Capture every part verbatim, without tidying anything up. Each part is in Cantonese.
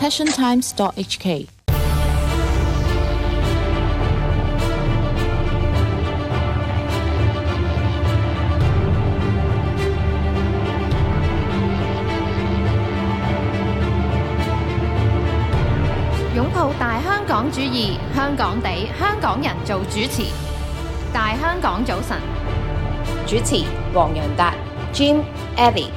passion times dot h k。 擁抱大香港主義，香港地，香港人做主持。大香港早晨， 主持黃洋達、Jim、Ellie。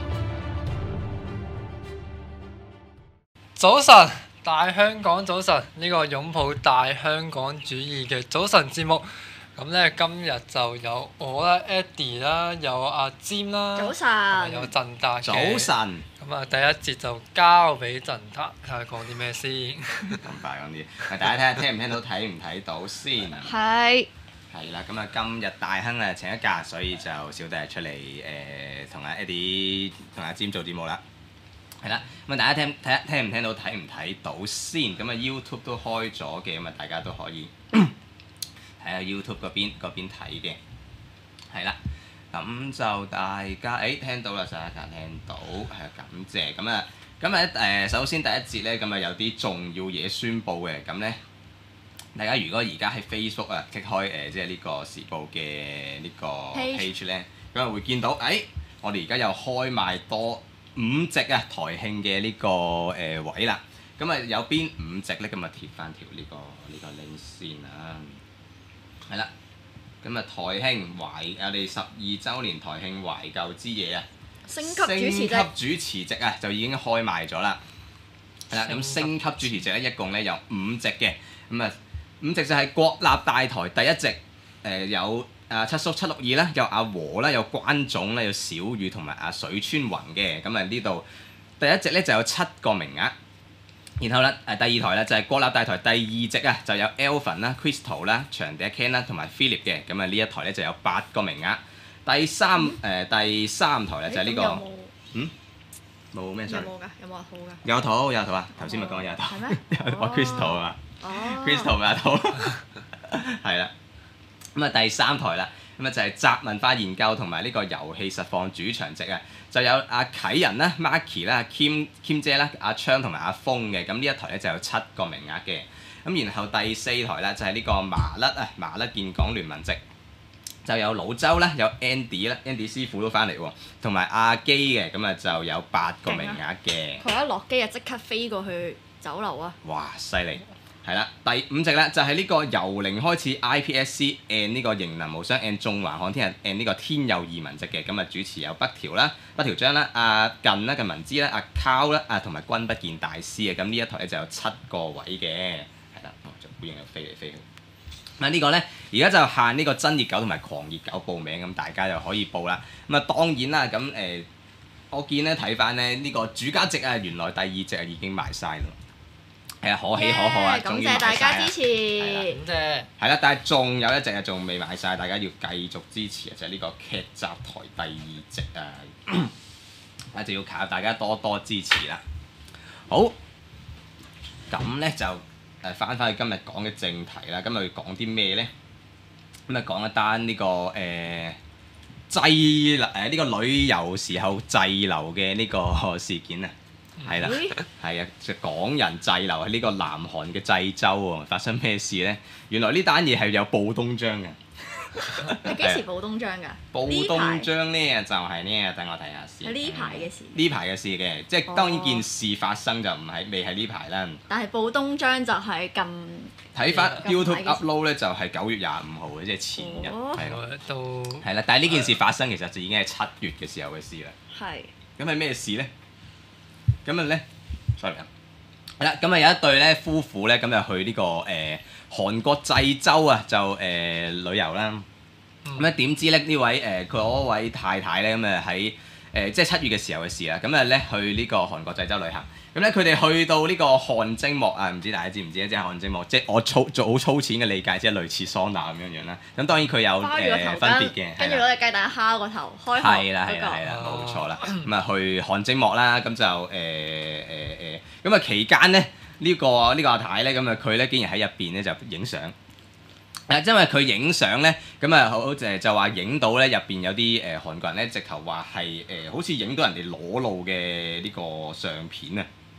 早晨，大香港早晨，呢、這個擁抱大香港主義嘅早晨節目。咁咧，今日就有我啦 ，Eddie 啦，有阿占啦， 早晨， 有陣達嘅。 早晨。 咁啊，第一節就交俾陣達，睇下講啲咩先。 咁快講啲，咪大家睇下聽唔聽到，睇唔睇到先。 係。 係啦，咁啊，今日大亨啊請一假，所以就小弟出嚟誒同阿 Eddie 同阿占做節目啦。係啦，咁啊大家聽睇下聽唔聽到，睇唔睇到先。咁啊 YouTube 都開咗嘅，咁啊大家都可以喺啊 YouTube 嗰邊嗰邊睇嘅。係啦，咁就大家誒聽到啦，大家聽到係啊，感謝。咁啊，咁啊誒首先第一節咧，咁啊有啲重要嘢宣佈嘅，咁咧。大家如果而家喺 Facebook 啊，click 開誒即係呢個時報嘅呢個 page 咧，咁啊會見到，誒、哎、我哋而家又開賣多五席啊台慶嘅呢個誒、呃、位啦。咁啊有邊五席咧？咁啊貼翻條呢、這個呢、這個 link 先啊。係啦，咁啊台慶懷我哋十二週年台慶懷舊之夜啊， 升級主持席， 升級主持席啊就已經開賣咗啦。係啦，咁升級主持席咧一共咧有五席嘅，咁啊。五席就係國立大台第一席，誒、呃、有啊七叔七六二啦，有阿和啦，有關總啦，有小雨同埋阿水川宏嘅，咁啊呢度第一席咧就有七個名額，然後咧誒、呃、第二台咧就係、是、國立大台第二席啊，就有 Alvin 啦、Crystal 啦、長笛 Ken 啦同埋 Philip 嘅，咁啊呢一台咧就有八個名額。第三誒、呃、第三台咧就係呢、這個，嗯冇咩有冇㗎？有冇話好㗎？ 有圖有圖啊！頭先咪講有圖， 係咩？ 我 Crystal 啊。 哦、 Crystal 咪阿圖，係啦。咁啊第三台啦，咁啊就係集文化研究同埋呢個遊戲實況主場席啊，就有阿啟仁啦、Marky 啦、Kim Kim 姐啦、阿昌同埋阿峰嘅。咁呢一台咧就有七個名額嘅。咁然後第四台啦就係呢個麻甩啊麻甩建港聯盟席，就有老周啦、有 Andy 啦、Andy 師傅都翻嚟喎，同埋阿基嘅。咁啊就有八個名額嘅。 佢一落機啊，即刻飛過去酒樓啊！ 哇，犀利！係啦，第五席咧就係、是、呢個由零開始 I P S C and 呢個型能無雙 and 縱橫看天日 and 呢個天佑移民席嘅。咁啊主持有北條啦、北條章啦、阿近啦、近文之啦、阿 Cow 啦、啊同埋君不見大師嘅。咁呢一台咧就有七個位嘅，係啦，就好型又飛嚟飛去。咁啊呢個咧而家就限呢個真熱狗同埋狂熱狗報名，咁大家就可以報啦。咁啊當然啦，咁誒、呃、我見咧睇翻咧呢、這個主家席啊，原來第二席啊已經賣晒啦。係啊，可喜可賀啊！ 感謝大家支持。 感謝。 係啦，但係仲有一隻啊，仲未買晒，大家要繼續支持啊！就係、是、呢個劇集台第二席啊，啊就要靠大家多多支持啦。好，咁咧就誒翻返去今日講嘅正題啦。今日要講啲咩咧？咁啊講一單呢、這個誒、呃、滯留誒呢個旅遊時候滯留嘅呢個事件啊。係啦，係啊，就港人滯留喺呢個南韓嘅濟州喎，發生咩事咧？原來呢單嘢係有報東張嘅。 你幾時報東張㗎？ 報東張咧就係呢，等我睇下先。 係呢排嘅事。 呢排嘅事嘅，即係當然件事發生就唔係未係呢排啦。 但係報東張就係近睇翻 YouTube upload 咧，就係九月廿五號嘅，即係前日係咯。 都係啦，但係呢件事發生其實就已經係七月嘅時候嘅事啦。 係。 咁係咩事咧？咁啊咧，sorry 啊，係啦，咁啊有一對咧夫婦咧，咁就去呢、這個誒、呃、韓國濟州啊，就誒、呃、旅遊啦。咁咧點知咧呢位誒佢嗰位太太咧，咁啊喺誒即係七月嘅時候嘅事啦。咁啊咧去呢個韓國濟州旅行。咁咧佢哋去到呢個汗蒸幕啊，唔知大家知唔知咧？即係汗蒸幕，即係我粗做好粗淺嘅理解，即係類似桑拿咁樣樣啦。咁當然佢有誒、呃、分別嘅， 跟住攞隻雞蛋敲個頭，開殼係啦係啦係啦，冇錯啦。咁啊去汗蒸幕啦，咁就誒誒誒，咁、呃、啊、呃、期間咧呢、這個呢、這個阿太咧，咁啊佢咧竟然喺入邊咧就影相。誒，因為佢影相咧，咁啊好誒就話影到咧入邊有啲誒、呃、韓國人咧，直頭話係誒好似影到人哋裸露嘅呢個相片啊！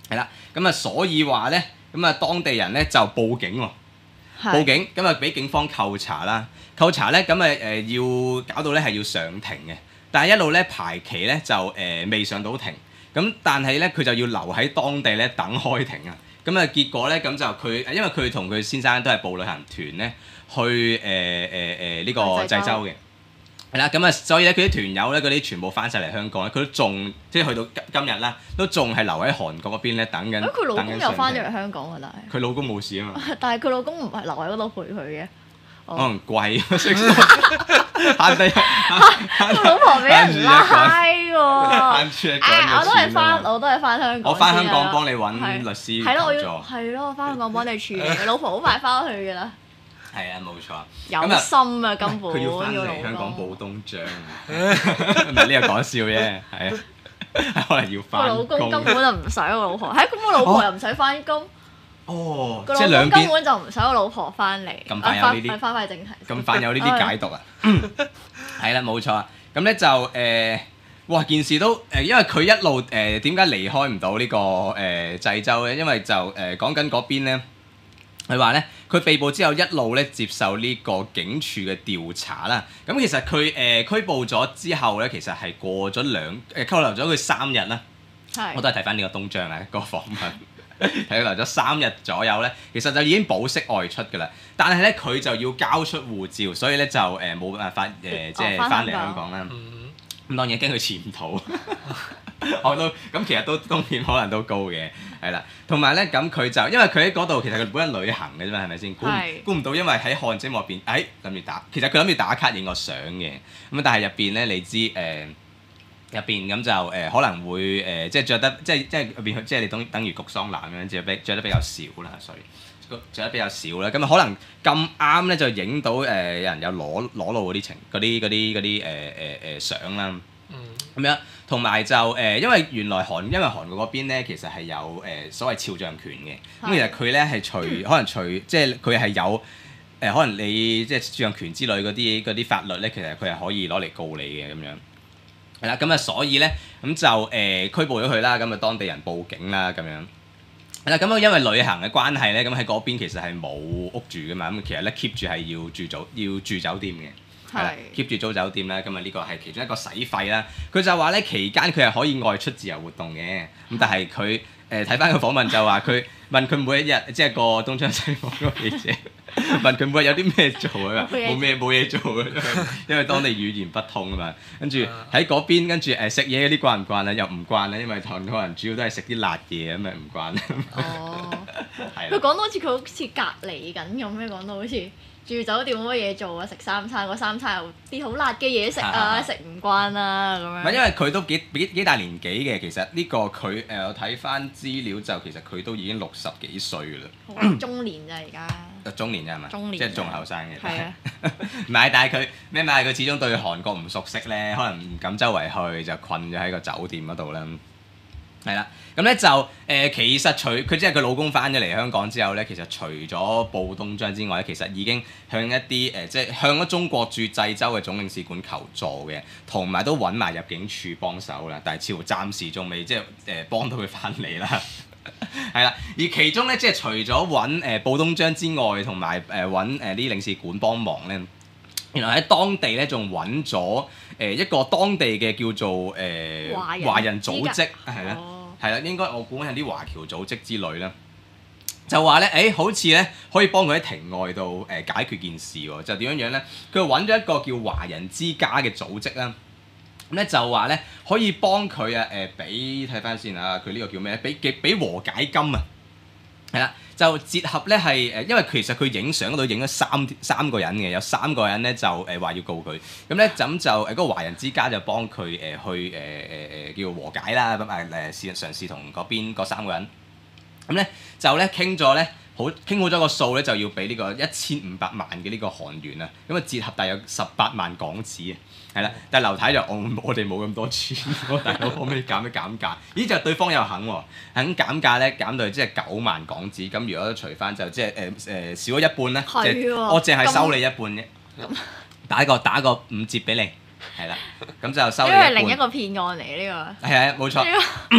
係啦，咁啊所以話咧，咁啊當地人咧就報警喎，報警咁啊俾警方扣查啦，扣查咧咁啊誒要搞到咧係要上庭嘅，但係一路咧排期咧就誒、呃、未上到庭，咁但係咧佢就要留喺當地咧等開庭啊，咁啊結果咧咁就佢因為佢同佢先生都係報旅行團咧去誒誒誒呢個濟州嘅。係啦，咁啊，所以咧，佢啲團友咧，嗰啲全部翻晒嚟香港咧，佢都仲即係去到今今日啦，都仲係留喺韓國嗰邊咧等緊。咁佢老公又翻咗嚟香港㗎，但係佢老公冇事啊嘛。 但係佢老公唔係留喺嗰度陪佢嘅。 可能貴，慳低。 佢老婆俾人拉喎。 慳住一誒，我都係翻，我都係翻香港。 我翻香港幫你揾律師係咯，我要求助。 係咯，我翻香港幫你處理。老婆好快翻去㗎啦。 係啊，冇錯。 有心啊，根本佢要翻嚟香港報東張，唔係呢個講笑啫，係啊，可能要翻。 個老公根本就唔使個老婆，係咁個老婆又唔使翻工。 哦， 個老公根本就唔使個老婆翻嚟。 咁快有呢啲？ 翻返正題。 咁快有呢啲解讀啊？係啦，冇錯。咁咧就誒，哇！件事都誒，因為佢一路誒點解離開唔到呢個誒濟州咧？因為就誒講緊嗰邊咧。佢話咧，佢被捕之後一路咧接受呢個警署嘅調查啦。咁其實佢誒、呃、拘捕咗之後咧，其實係過咗兩誒拘留咗佢三日啦。係。我都係睇翻呢個東張啊，個訪問睇留咗三日左右咧，其實就已經保釋外出㗎啦。但係咧，佢就要交出護照，所以咧就誒冇辦法誒、呃、即係翻嚟香港啦。咁、嗯、當然驚佢潛逃。我都咁其實都風險可能都高嘅，係啦，同埋咧咁佢就因為佢喺嗰度其實佢本身旅行嘅啫嘛，係咪先？估估唔到因為喺汗蒸幕入邊，誒諗住打，其實佢諗住打卡影個相嘅，咁但係入邊咧你知誒入邊咁就誒、呃、可能會誒、呃、即係着得即係即係入邊即係你等等於焗桑拿咁樣，著比著得比較少啦，所以著得比較少啦，咁啊可能咁啱咧就影到誒、呃、有人有裸裸露嗰啲情嗰啲嗰啲嗰啲誒誒誒相啦，咁樣。同埋就誒、呃，因為原來韓，因為韓國嗰邊咧，其實係有誒、呃、所謂肖像權嘅。咁的其實佢咧係隨可能隨，即係佢係有誒、呃，可能你即係肖像權之類嗰啲嗰啲法律咧，其實佢係可以攞嚟告你嘅咁樣。係啦，咁啊，所以咧咁就誒、呃、拘捕咗佢啦，咁啊當地人報警啦，咁樣。係啦，咁啊因為旅行嘅關係咧，咁喺嗰邊其實係冇屋住噶嘛，咁其實咧 keep 住係要住酒要住酒店嘅。係啦 keep 住租酒店啦，咁啊呢個係其中一個使費啦。佢就話咧期間佢係可以外出自由活動嘅，咁但係佢誒睇翻個訪問就話佢問佢每一日即係個東張西望嗰個記者問佢每日有啲咩做啊？冇咩冇嘢做嘅，因為當地語言不通啊嘛。跟住喺嗰邊跟住誒食嘢嗰啲慣唔慣啊？又唔慣啦，因為韓國人主要都係食啲辣嘢咁咪唔慣。哦，係。佢講到好似佢好似隔離緊咁樣，講到好似。住酒店冇乜嘢做啊，食三餐，個三餐有啲好辣嘅嘢食啊，食唔慣啊咁樣。唔係因為佢都幾幾幾大年紀嘅，其實呢個佢誒我睇翻資料就其實佢都已經六十幾歲㗎啦。中年咋而家？中年咋係嘛？中年即係仲後生嘅。係啊。唔係，但係佢咩嘛？佢始終對韓國唔熟悉咧，可能唔敢周圍去，就困咗喺個酒店嗰度啦。係啦，咁咧就誒、呃、其實除佢即係佢老公翻咗嚟香港之後咧，其實除咗報東張之外咧，其實已經向一啲誒、呃、即係向咗中國駐濟州嘅總領事館求助嘅，同埋都揾埋入境處幫手啦，但係似乎暫時仲未即係誒、呃、幫到佢翻嚟啦。係啦，而其中咧即係除咗揾誒報東張之外，同埋誒揾誒啲領事館幫忙咧，原來喺當地咧仲揾咗誒一個當地嘅叫做誒、呃、華人，華人組織係啦。係啦，應該我估係啲華僑組織之類啦，就話咧，誒、欸、好似咧可以幫佢喺庭外度誒、呃、解決件事喎，就點樣樣咧？佢揾咗一個叫華人之家嘅組織啦，咁咧就話咧可以幫佢啊誒俾睇翻先啊，佢呢個叫咩？俾嘅俾和解金啊，係啦，就結合咧係誒，因為其實佢影相嗰度影咗三三個人嘅，有三個人咧就誒話、呃、要告佢，咁咧咁就誒嗰、呃那個華人之家就幫佢誒、呃、去誒誒誒叫和解啦，咁誒誒試嘗試同嗰邊嗰三個人，咁咧就咧傾咗咧好傾好咗個數咧，就要俾呢個一千五百萬嘅呢個韓元啊，咁啊折合大約十八萬港紙啊。係啦，但係劉太就我我哋冇咁多錢，大佬可唔可以減一減價？咦，就對方又肯喎，肯減價咧，減到即係九萬港紙。咁如果除翻就即係誒誒少咗一半咧，即係我淨係收你一半啫。打個打個五折俾你，係啦，咁就收你一半。因為另一個騙案嚟呢個。係啊，冇錯。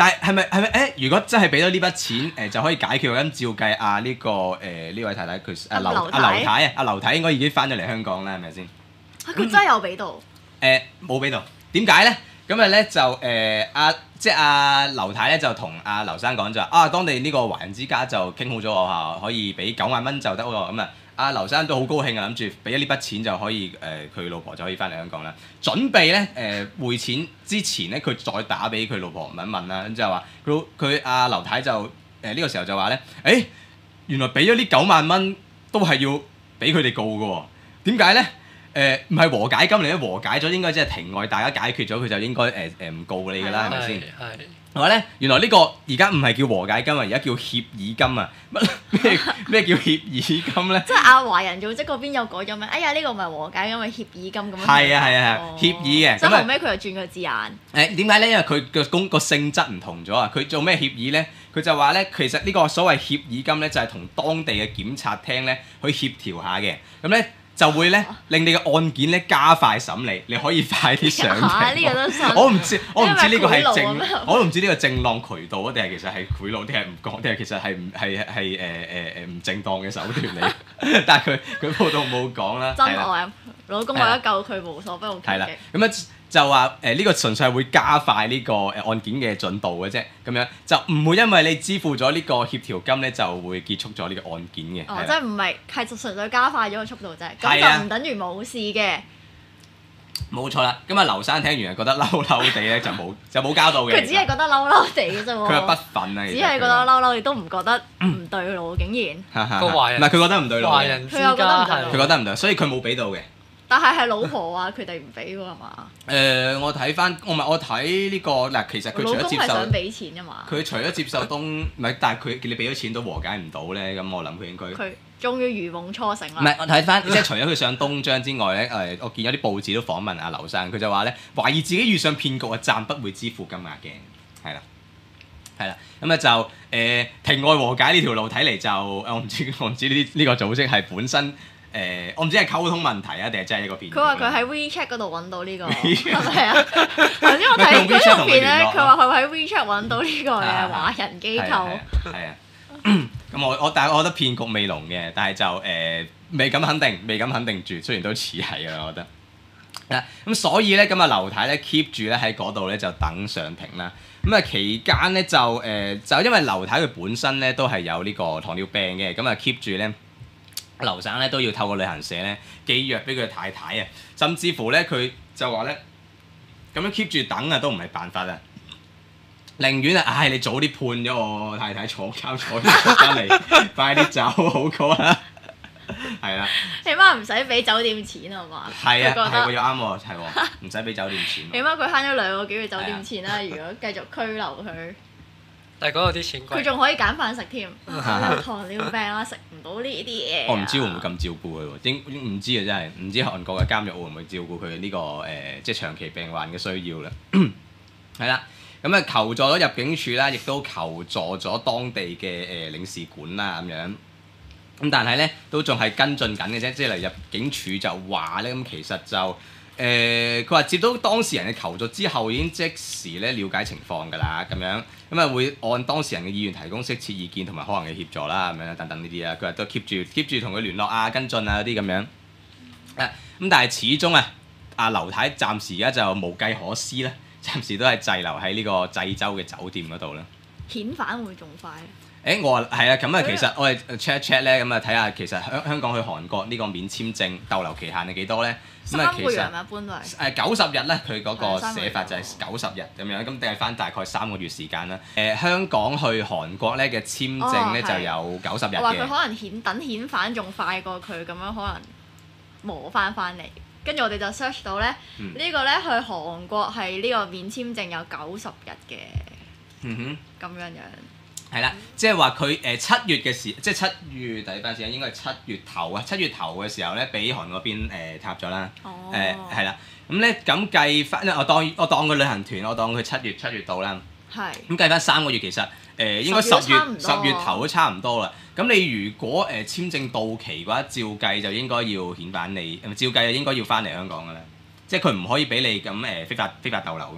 但係係咪係咪誒？如果真係俾咗呢筆錢誒、呃，就可以解決咁照計啊呢、呢個誒呢、呃、位太太佢阿劉阿劉太啊，阿劉太應該已經翻咗嚟香港啦，係咪先？ 佢真係有俾到。 誒冇俾到，點解咧？咁啊咧就誒阿即係阿劉太咧就同阿劉生講就話啊，當地呢個華人之家就傾好咗我嚇，可以俾九萬蚊就得喎。咁啊，阿劉生都好高興啊，諗住俾咗呢筆錢就可以誒，佢、呃、老婆就可以翻嚟香港啦。準備咧誒匯錢之前咧，佢再打俾佢老婆問一問啦，咁就話佢佢阿劉太就誒呢、呃這個時候就話咧，誒原來俾咗呢九萬蚊都係要俾佢哋告嘅喎，點解咧？誒唔係和解金嚟嘅，和解咗應該即係庭外大家解決咗，佢就應該誒誒唔告你㗎啦，係咪先？係。係嘛咧？原來呢個而家唔係叫和解金啊，而家叫協議金啊！乜咩咩叫協議金咧？ 即係阿華人組織嗰邊有改咗咩？哎呀，呢、呢個唔係和解金，係協議金咁樣。 係啊係啊係， 哦、 協議嘅。 所以後尾佢又轉個字眼。 誒點解咧？因為佢嘅工個性質唔同咗啊！佢做咩協議咧？佢就話咧，其實呢個所謂協議金咧，就係、係、同當地嘅檢察廳咧去協調下嘅。咁咧。就會咧令你嘅案件咧加快審理，你可以快啲上庭。 嚇！呢個都信。 我唔知，我唔知呢個係正， 係我都唔知呢個正當渠道啊，定係其實係賄賂，定係唔講，定係其實係唔係係誒誒誒唔正當嘅手段嚟。但係佢佢報道冇講啦。 真愛，老公為咗救佢無所不用其極。係啦， 咁樣就話誒呢個純粹係會加快呢個誒案件嘅進度嘅啫，咁樣就唔會因為你支付咗呢個協調金咧就會結束咗呢個案件嘅。 哦，即係唔係係純粹加快咗個速度啫，咁就唔等於冇事嘅。 冇錯啦，咁啊劉生聽完係覺得嬲嬲地咧就冇就冇交到嘅。 佢只係覺得嬲嬲地嘅啫喎。 佢係不忿啊， 只係覺得嬲嬲，亦都唔覺得唔對路，竟然。 個華人唔係佢覺得唔對路嘅。 華人之家係佢覺得唔對，所以佢冇俾到嘅。 但係係老婆話佢哋唔俾喎係嘛？ 誒，我睇翻，我唔係我睇呢個嗱，其實佢除咗接受， 老公係想俾錢㗎嘛。 佢除咗接受東，唔係，但係佢你俾咗錢都和解唔到咧，咁我諗佢應該。 佢終於如夢初醒啦。 唔係，我睇翻，即係除咗佢上東張之外咧，誒，我見有啲報紙都訪問阿劉生，佢就話咧，懷疑自己遇上騙局啊，暫不會支付金額嘅，係啦，係啦，咁啊就誒庭外和解呢條路睇嚟就，我唔知我唔知呢啲呢個組織係本身。誒、呃，我唔知係溝通問題啊，定係真係一個騙局。佢話佢喺 WeChat 嗰度揾到呢、呢個，係咪啊？頭先我睇呢條片咧，佢話佢喺 WeChat 揾到呢個嘅華人機構。 係啊，咁我我但係我覺得騙局未濃嘅，但係就誒、呃、未敢肯定，未敢肯定住，雖然都似係啊，我覺得。啊，咁所以咧，咁啊劉太咧 keep 住咧喺嗰度咧就等上庭啦。咁啊期間咧就誒、呃、就因為劉太佢本身咧都係有呢個糖尿病嘅，咁啊 keep 住咧。劉生咧都要透過旅行社咧寄藥俾佢太太啊，甚至乎咧佢就話咧咁樣 keep 住等啊都唔係辦法啊，寧願啊唉你早啲判咗我太太坐監坐完出翻嚟，快啲走好過啦，係啦， 起碼唔使俾酒店錢啊嘛， 係啊係喎又啱喎，係喎唔使俾酒店錢， 起碼佢慳咗兩個幾月酒店錢啦，如果繼續拘留佢。 但係嗰度啲錢貴， 佢仲可以揀飯食添，糖尿病啦，食唔到呢啲嘢。 我唔知會唔會咁照顧佢喎，應唔知啊真係，唔知韓國嘅監獄會唔會照顧佢呢個誒、呃、即係長期病患嘅需要啦。係啦，咁啊求助咗入境處啦，亦都求助咗當地嘅誒、呃、領事館啦咁樣。咁但係咧都仲係跟進緊嘅啫，即係嚟入境處就話咧，咁其實就。誒佢話接到當事人嘅求助之後，已經即時咧了解情況㗎啦，咁樣咁啊會按當事人嘅意願提供適切意見同埋可能嘅協助啦，咁樣等等呢啲啊，佢話都 keep 住 keep 住同佢聯絡啊、跟進啊嗰啲咁樣。啊咁但係始終啊，阿劉太暫時而家就無計可施啦，暫時都係滯留喺呢個濟州嘅酒店嗰度啦。 遣返會仲快？ 誒我話係啊，咁啊其實我哋 check 一 check 咧，咁啊睇下其實香香港去韓國呢個免簽證逗留期限係幾多咧？咁啊其實一般都係誒九十日咧，佢嗰個寫法就係九十日咁樣，咁計翻大概三個月時間啦。誒、呃、香港去韓國咧嘅簽證咧、哦、就有九十日嘅。 我話佢可能遣等遣返仲快過佢咁樣，可能磨翻翻嚟。跟住我哋就 search 到咧，嗯、個呢個咧去韓國係呢個免簽證有九十日嘅。嗯哼，咁樣樣。 係啦，即係話佢誒七月嘅時，即係七月第一班時間應該係七月頭啊！七月頭嘅時候咧，俾韓嗰邊誒塔咗啦。哦。誒係啦，咁咧咁計翻，我當我當個旅行團，我當佢七月七月到啦。係是。咁計翻三個月，其實誒、呃、應該十月十月頭都差唔多啦。咁你如果誒、呃、簽證到期嘅話，照計就應該要遣返你，照計應該要翻嚟香港㗎啦。即係佢唔可以俾你咁誒非法非法逗留㗎嘛。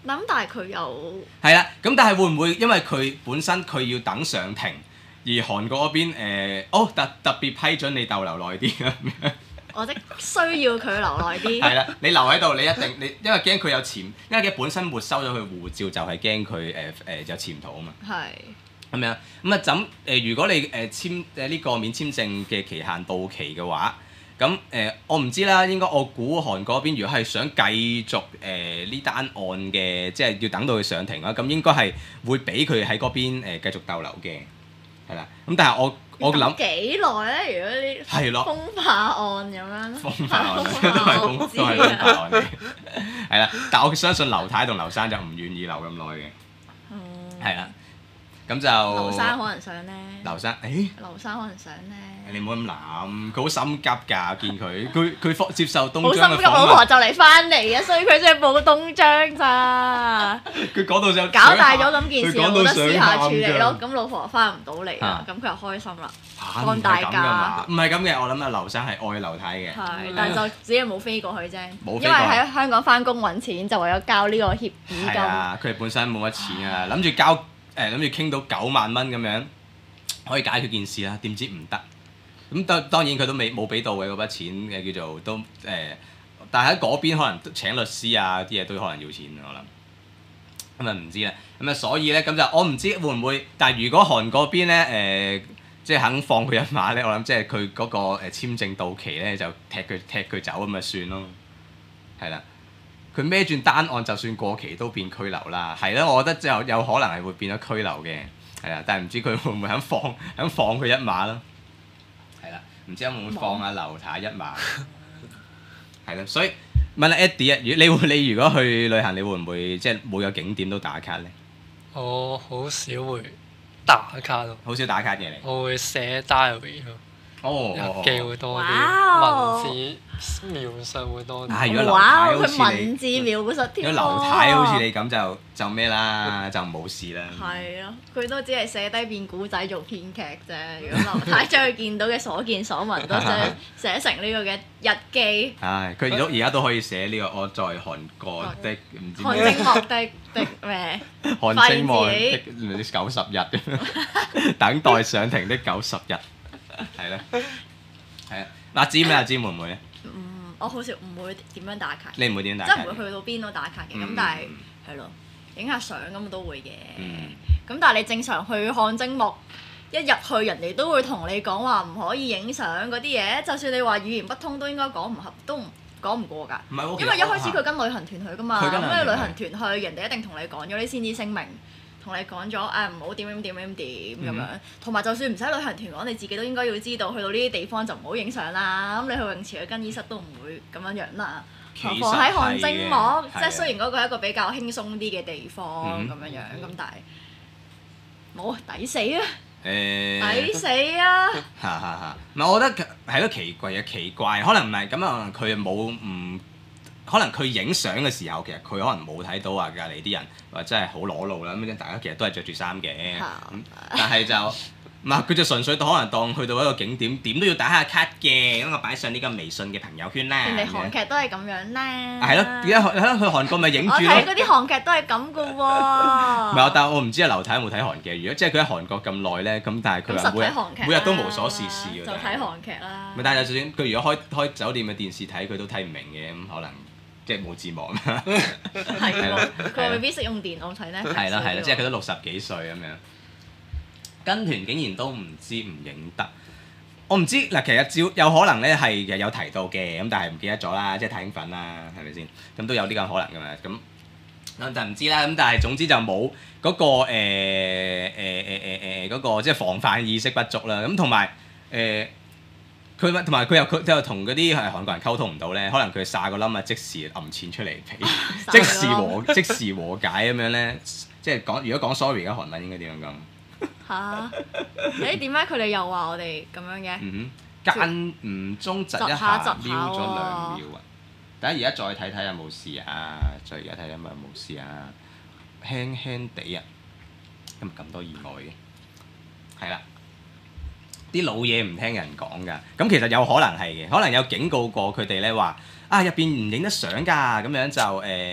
咁但係佢又係啦，咁但係會唔會因為佢本身佢要等上庭，而韓國嗰邊、呃、哦特特別批准你逗留耐啲咁樣？ 我即需要佢留耐啲。 係啦，你留喺度，你一定你因為驚佢有潛，因為佢本身沒收咗佢護照，就係驚佢誒誒有潛逃啊嘛。 係。 咁樣咁啊，咁誒如果你誒、呃、簽誒呢個免簽證嘅期限到期嘅話，咁誒、呃、我唔知啦，應該我估韓國嗰邊如果係想繼續誒呢單案嘅，即係要等到佢上庭啦，咁應該係會俾佢喺嗰邊誒繼續逗留嘅，係啦。咁但係我我諗幾耐咧？如果呢係咯風化案咁樣， 風化案都係風都係風化案嚟，係啦。但我相信劉太同劉生就唔願意留咁耐嘅，係啦。咁就劉生可能想咧。 劉生，誒、欸， 劉生可能想咧。 你唔好咁諗，佢好心急㗎，見佢，佢佢放接受東好張嘅心急，老訪問， 婆就嚟翻嚟啊，所以佢先去報東張咋。 佢講到想搞大咗咁件事， 佢講到冇得私下處理想喊咯。咁老婆翻唔到嚟啦， 啊咁佢又開心啦。 嚇放大假唔係咁㗎嘛唔係咁嘅，我諗啊，劉生係愛劉太嘅， 係，但就只係冇飛過去啫。因為冇飛過去喺香港翻工揾錢，就為咗交呢個協議係金。 啊，佢哋本身冇乜錢啊，諗住交誒諗住傾到九萬蚊咁樣可以解決件事啦，點知唔得。咁當當然佢都未冇俾到嘅嗰筆錢嘅叫做都誒、呃，但係喺嗰邊可能請律師啊啲嘢都可能要錢我諗，咁啊唔知啦，咁啊所以咧咁就我唔知會唔會，但係如果韓國邊咧誒，即係肯放佢一馬咧，我諗即係佢嗰個誒簽證到期咧就踢佢踢佢走咁咪算咯，係啦，佢孭轉單案就算過期都變拘留啦，係啦，我覺得之後有可能係會變咗拘留嘅，係啊，但係唔知佢會唔會肯放肯放佢一馬咯。係啦，唔知有冇放阿劉太一馬？係啦，所以問阿 Eddie 啊，如你會你如果去旅行，你會唔會即係每個景點都打卡咧？ 我好少會打卡咯， 好少打卡嘅你。 我會寫 diary 咯， 哦， 日記會多啲， 哇文字描述會多啲。 啊如果劉哇！ 太好似佢你文字描述如添喎。 果劉太好似你咁就就咩啦，就冇事啦。 係咯，佢都只係寫低變古仔做編劇啫。如果劉太將佢見到嘅所見所聞都寫寫成呢個嘅日記， 唉，佢而而家都可以寫呢個我在韓國的唔知汗咩蒸幕的的咩？ 汗蒸幕廢自己的九十日，等待上庭的九十日，係咧，係啊，阿占咧，阿占會唔會咧？ 嗯，我好少唔會點樣打卡， 你唔會點打卡嘅？ 即係唔會去到邊都打卡嘅。咁嗯但係係咯，影下相咁都會嘅。 嗯咁但係你正常去汗蒸幕，一入去人哋都會同你講話唔可以影相嗰啲嘢，就算你話語言不通都應該講唔合，都唔講唔過㗎。 唔係喎， 因為一開始佢跟旅行團去㗎嘛， 佢跟旅行團咁你旅行團去，人哋一定同你講咗啲先知聲明，同你講咗誒唔好點點點點點咁樣，同埋就算唔使旅行團講，你自己都應該要知道，去到呢啲地方就唔好影相啦。咁你去泳池去更衣室都唔會咁樣樣啦。何況喺汗蒸幕，即係雖然嗰個係一個比較輕鬆啲嘅地方咁樣樣，咁但係冇抵死啊！ 誒， 抵死啊！ 嚇嚇嚇！唔係，我覺得係咯，奇怪嘅奇怪，可能唔係咁啊，可能佢冇唔，可能佢影相嘅時候，其實佢可能冇睇到話隔離啲人話真係好裸露啦，咁大家其實都係着住衫嘅，咁但係就唔係佢就純粹可能當去到一個景點，點都要打下卡嘅，咁我擺上呢個微信嘅朋友圈啦。 人哋韓劇都係咁樣啦。 係咯，而家係咯，去韓國咪影住我睇咯。 嗰啲韓劇都係咁噶喎。 唔係，但係我唔知阿劉太有冇睇韓劇。如果即係佢喺韓國咁耐咧，咁但係佢話咁實睇韓劇啦每日每日都無所事事㗎。 就睇韓劇啦。 咪但係就算佢如果開開酒店嘅電視睇，佢都睇唔明嘅，咁可能即係冇字幕啦。 係喎，佢未必識用電腦睇咧。 係啦係啦，即係佢都六十幾歲咁樣，跟團竟然都唔知唔影得。我唔知嗱，其實照有可能咧係有提到嘅，咁但係唔記得咗啦，即係太興奮啦，係咪先？咁都有呢個可能㗎嘛，咁咁就唔知啦。咁但係總之就冇嗰個誒誒誒誒誒嗰個即係防範意識不足啦。咁同埋誒佢同埋佢又佢又同嗰啲係韓國人溝通唔到咧，可能佢撒個冧啊，即時揞錢出嚟俾，即時和即時和解咁樣咧，即係講如果講 sorry 嘅韓文應該點樣講？ 嚇！誒點解佢哋又話我哋咁樣嘅？ 嗯哼，間唔中窒一下，瞄咗兩秒啊！等下而家再睇睇有冇事啊！再而家睇睇有冇事啊！輕輕地啊！今日咁多意外嘅，係啦，啲老嘢唔聽人講㗎。咁其實有可能係嘅，可能有警告過佢哋咧話啊入邊唔影得相㗎，咁樣就誒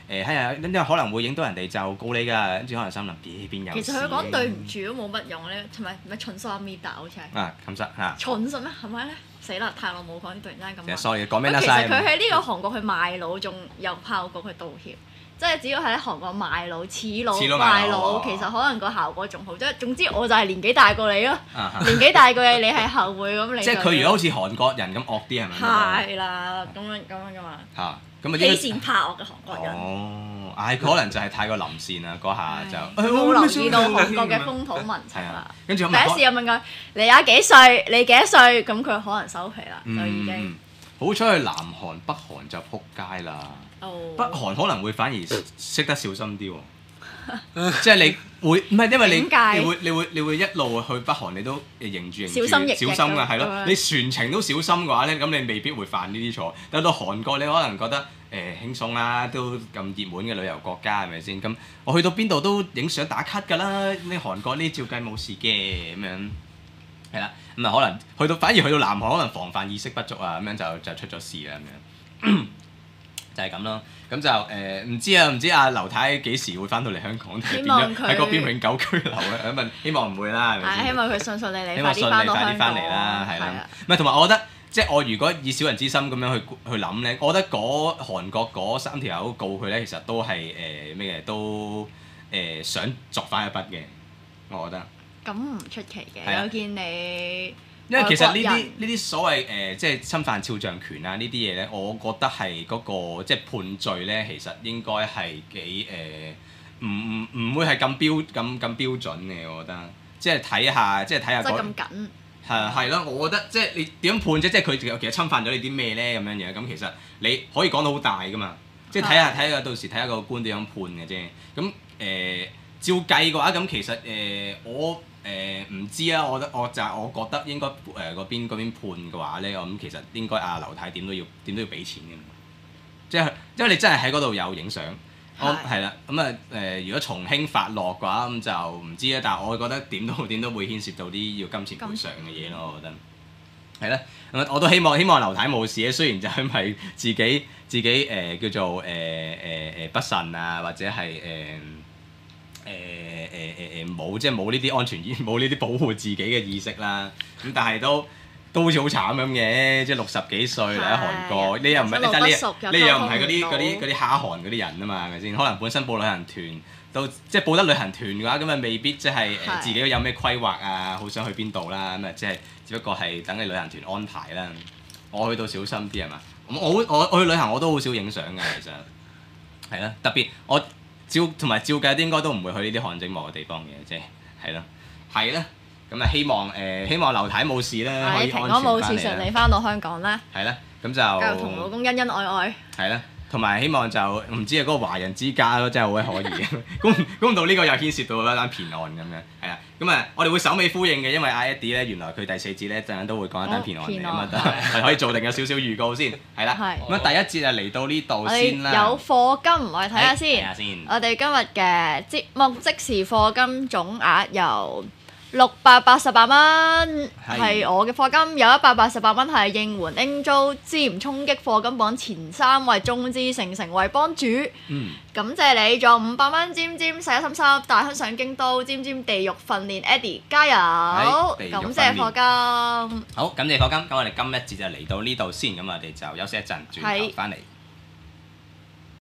誒係啊，因為可能會影到人哋就告你㗎，跟住可能心諗邊邊有事。 其實佢講對唔住都冇乜用咧，同埋咪秦朔咪達好似係。 啊，咁實嚇。 秦朔咩？係咪咧？死啦！太耐冇講，突然之間咁問。 sorry， 講咩啦？ 其實佢喺呢個韓國去賣佬，仲有炮過佢道歉。即係只要喺韓國賣佬、似佬、賣佬，其實可能個效果仲好。即係總之，我就係年紀大過你咯。年紀大過你，你係後輩咁，你即係佢如果好似韓國人咁惡啲係咪？ 係啦，咁樣咁樣噶嘛。 嚇，咁啊欺善怕惡嘅韓國人。 哦，唉，可能就係太過臨線啦，嗰下就冇留意到韓國嘅風土民情啦。 跟住第一次又問佢：你而家幾歲？你幾多歲？咁佢可能收皮啦，就已經。 好彩去南韓、北韓就撲街啦。北韓可能會反而識得小心啲喎，即係你會唔係因為你你會你會你會一路去北韓，你都迎住迎住小心小心㗎，係咯。你全程都小心嘅話咧，咁你未必會犯呢啲錯。但到韓國你可能覺得誒、呃、輕鬆啦，都咁熱門嘅旅遊國家係咪先？咁我去到邊度都影相打卡㗎啦。你韓國呢照計冇事嘅咁樣，係啦。咁啊可能去到反而去到南韓，可能防範意識不足啊，咁樣就就出咗事啦咁樣。就係咁咯，咁就誒唔知啊，唔知阿劉太幾時會翻到嚟香港，定係點樣喺嗰邊永久居留咧？咁啊，希望唔會啦，係咪先？ 希望佢順順利利， 希望順利快啲翻嚟啦，係啦。唔係同埋我覺得，即係我如果以小人之心咁樣去去諗咧，我覺得嗰韓國嗰三條友告佢咧，其實都係誒咩嘅，都誒想作翻一筆嘅，我覺得。 咁唔出奇嘅，我見你。 因為其實呢啲呢啲所謂誒、呃、即係侵犯肖像權啊呢啲嘢咧，我覺得係嗰、嗰個即係判罪咧，其實應該係幾誒唔唔唔會係咁標咁咁標準嘅，我覺得。即係睇下，即係睇下。即係咁緊。係係咯，我覺得即係你點樣判啫？即係佢其實侵犯咗你啲咩咧？咁樣嘢咁其實你可以講到好大噶嘛。即係睇下睇下到時睇下個官點樣判嘅啫。咁誒、呃、照計嘅話，咁其實誒、呃、我。誒唔、呃、知啊，我覺得我就係我覺得應該誒嗰、呃、邊嗰邊判嘅話咧，我諗其實應該阿劉太點都要點都要俾錢嘅，即係因為你真係喺嗰度有影相，我係啦，咁啊誒如果從輕發落嘅話，咁就唔知啊，但係我覺得點都點都會牽涉到啲要金錢賠償嘅嘢咯，我覺得係啦，咁我都希望希望劉太冇事咧，雖然就係咪自己自己誒、呃、叫做誒誒誒不慎啊，或者係誒。呃誒誒誒誒冇，即係冇呢啲安全意，冇呢啲保護自己嘅意識啦。咁但係都都好似好慘咁嘅，即係六十幾歲嚟喺韓國，你又唔係你但係你你又唔係嗰啲嗰啲嗰啲蝦韓嗰啲人啊嘛，係咪先？可能本身報旅行團都即係報得旅行團嘅話，咁啊未必即係誒自己有咩規劃啊，好想去邊度啦，咁啊即係只不過係等你旅行團安排啦。我去到小心啲係嘛？我我我我去旅行我都好少影相㗎，其實係啦，特別我。照同埋照計，應該都唔會去呢啲汗蒸幕嘅地方嘅，即係係咯，係啦，咁啊希望誒、呃、希望劉太冇事啦，可以安全翻嚟啦。平安冇事順利翻到香港啦。係啦，咁就繼續同老公恩恩愛愛。係啦，同埋希望就唔知啊嗰個華人之家咯，真係好鬼可以。估唔估唔到呢個又牽涉到一單騙案咁樣，係啊，咁啊我哋會首尾呼應嘅，因為阿 Eddie 咧原來佢第四節咧陣間都會講一單騙案嘅，咁啊係可以做定有少少預告先，係啦。咁啊第一節就嚟到呢度先啦。有課金，我哋睇下先。睇下先。我哋今日嘅節目即時課金總額由六百八十八蚊係我嘅課金，有一百八十八蚊係應援英租，尖衝擊課金榜前三位中之成成為幫主，嗯、感謝你，仲有五百蚊尖尖細一心心大亨上京都尖尖地獄訓練 Eddie 加油，感謝課金。好，感謝課金，咁我哋今一節就嚟到呢度先，咁我哋就休息一陣，轉頭翻嚟。